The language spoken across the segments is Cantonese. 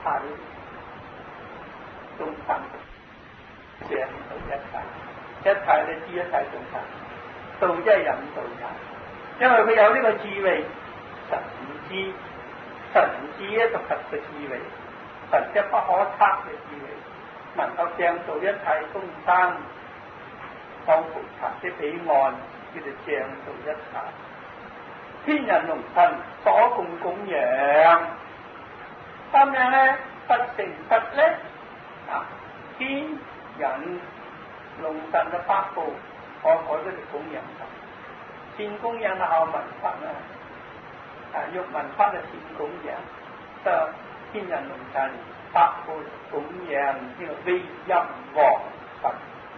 眾生正道一切，一切你知一切眾生，道即係引導人，因為佢有呢個智慧，神知，神知咧就佛嘅智慧，神即不可測嘅智慧，能夠正道一切眾生，當菩薩的彼岸，叫做正道一切。天人龍神所共供養，咁樣咧佛成佛咧天人龍神嘅法寶，我嗰啲供養神，先供養後文法欲文法嘅先供養，就天人龍神法寶供養呢個威音王佛，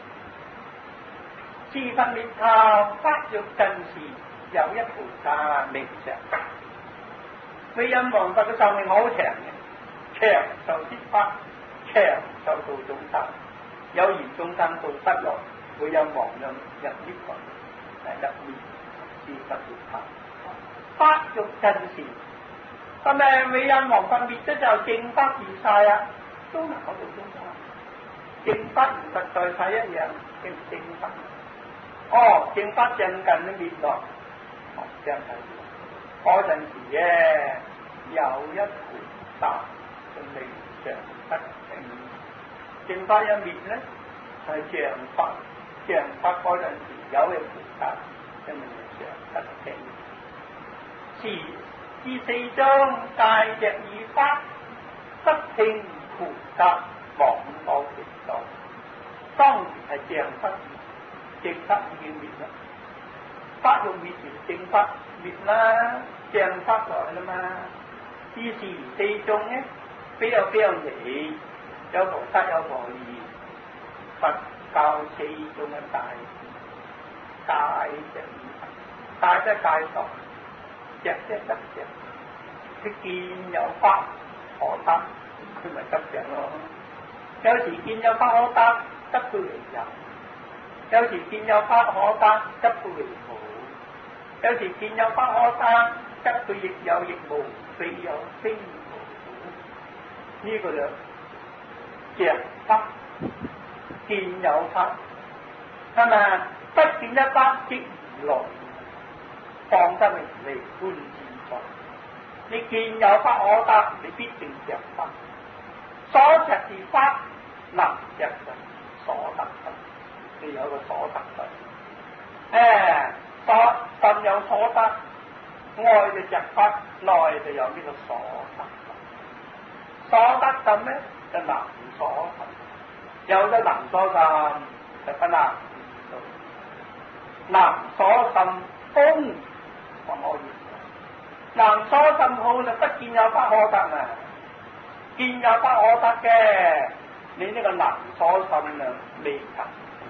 自佛滅後法欲真時。有一菩薩名長，威音王佛嘅壽命好長嘅，長壽之法，長壽度眾生，有緣眾生度不落，威音王入涅槃，入滅自佛滅後，法欲真時。咁咪威音王佛滅咗就正法如晒啊，都能夠度眾生，正法如實在世一樣，叫正法。正法正近都滅落。這樣睇，嗰陣時咧有一菩薩就未常不定，正法一滅咧係像法嗰陣時有嘅菩薩就未常不定。時至四中戒隻二法，不聽菩薩往多極多，當然係正法已經滅啦。法欲滅完，正法滅啦，正法來啦嘛。於是四眾咧，比較異，有菩薩有菩薩，佛教四眾嘅大戒隻二法，戒即戒度，隻即得隻。佢見有法可得，佢咪得隻咯。有時見有法可得，得佢為有；有時見有法可得，得佢為無。有時見有法可得，則佢亦有亦無，非有非無。呢個就着法見有法，係咪？不見一法即如來，放得明嚟觀自在。你見有法可得，你必定着法。所着是法，能着實所得法。你有個所得法。心有所得，外就着法，內就有呢個所得法。所得心咧就能所得，有咗能所心就不能見到。能所心空，可唔可以？能所心空就不見有法可得啊！見有法可得嘅，你呢個能所心啊未及。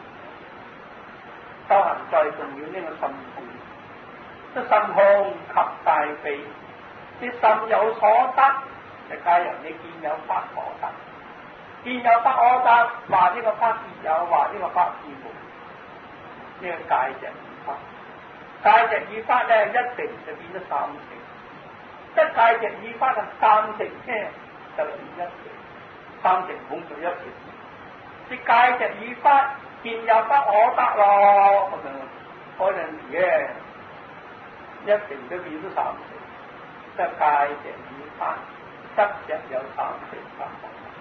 修行最重要呢個心空，即心空及大悲，啲心有所得，就皆由你見有法可得。見有法可得，話呢個法是有，話呢個法是無，呢個戒隻二法。戒隻二法咧，一成就變咗三成；一戒隻二法就三成咧，就變一成，三成空就一成。啲戒隻二法。見有法可得咯，嗰陣時咧一成都變咗三成，即係戒隻二法，得隻有三成法。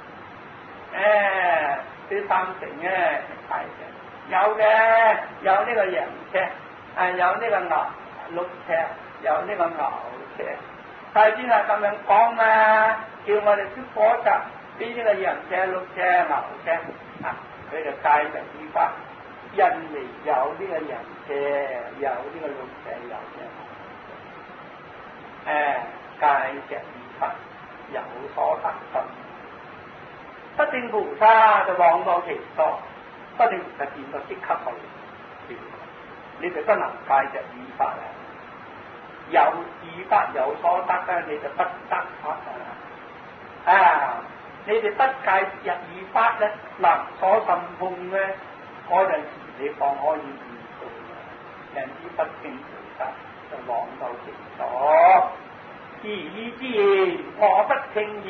呢三成咧係戒隻，有呢個羊車，有呢個鹿車，有呢個牛車。太先係咁樣講嘛，叫我哋出火集俾呢個羊車、鹿車、牛車佢就戒隻二法，因為有呢個人車，有呢個鹿車，有戒隻二法，有所得心。不正菩薩就往過其所，不正菩薩見到即刻去，你哋不能戒隻二法啊！有二法有所得咧，你就不得法你哋不戒隻二法咧，能所心空咧，嗰陣時你放可以見到人之不正菩薩就往到其所。而意之言，我不聽耳，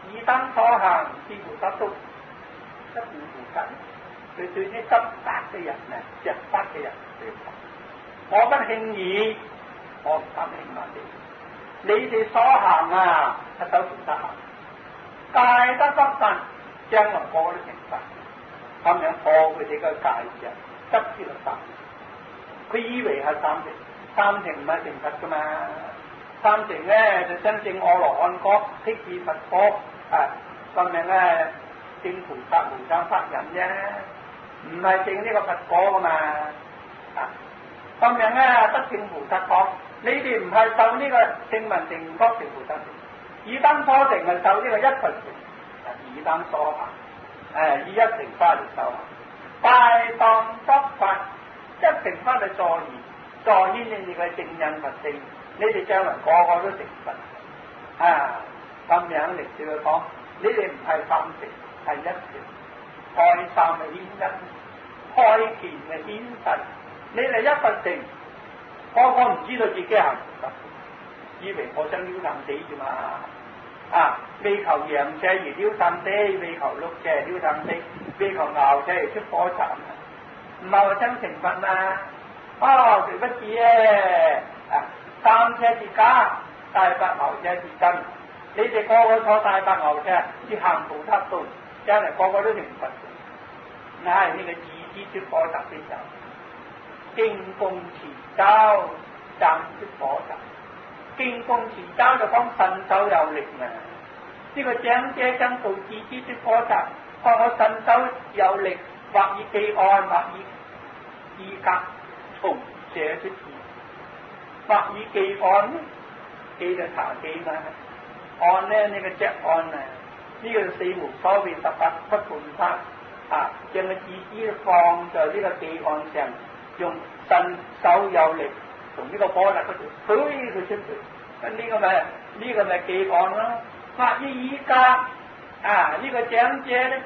以燈所行，是菩薩道，執悟菩薩。佢對啲執法嘅人啊，着法嘅人嚟講，我不輕易，我唔貪輕慢你。你哋所行啊，係守菩薩行，戒得不慎，將來個個都成佛。咁樣破佢哋嘅戒嘅，執之律法。佢以為係三乘唔係成佛噶嘛？三乘咧就真正阿羅漢果，辟支佛果，咁樣咧證菩薩無生法忍啫，唔係證呢個佛果噶嘛？咁樣咧得證菩薩果，你哋唔係受呢個證聞證覺證菩薩證，以燈所成係受呢個一佛證，以燈所行，以一乘法嚟受行，大當得法，一乘法嚟助言，助言你哋嘅證印佛證。你哋將來個個都成佛咁樣嚟對佢講，你哋唔係三乘，係一乘，開三係顯因，開權係顯實。你哋一佛乘，個個唔知道自己行唔得，以為我想撩啖死啫嘛。未求贏者而撩啖死，未求祿者撩啖死，未求牛者而出火柴，唔係話真成佛嘛？誰不知咧？三車是假，大白牛車是真。你哋個個坐大白牛車，要行菩薩道，將來個個都成佛。乃係呢個自知出火宅的時候，經功持咒，暫出火宅。經功持咒就講身手有力啊！呢個長者真道自知出火宅，講我身手有力，或以技案，或以衣格從寫出字。或以技案，記就查記嘛。案咧，呢個隻案呢個四無所謂18不叛法將個自知放在呢個技案上，用身手有力從呢個波粒嗰度推佢出去，呢個咪技案咯。或以衣格呢個長者咧。